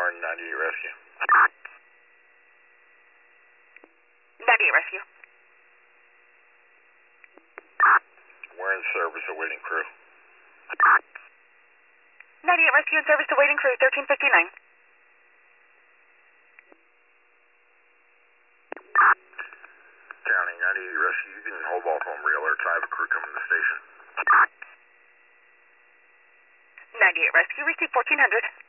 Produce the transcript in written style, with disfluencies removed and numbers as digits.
Warren, 98 Rescue. 98 Rescue. We're in service, awaiting crew. 98 Rescue in service, awaiting crew, 1359. County, 98 Rescue, you can hold off on re-alerts. I have a crew coming to the station. 98 Rescue, receive 1400.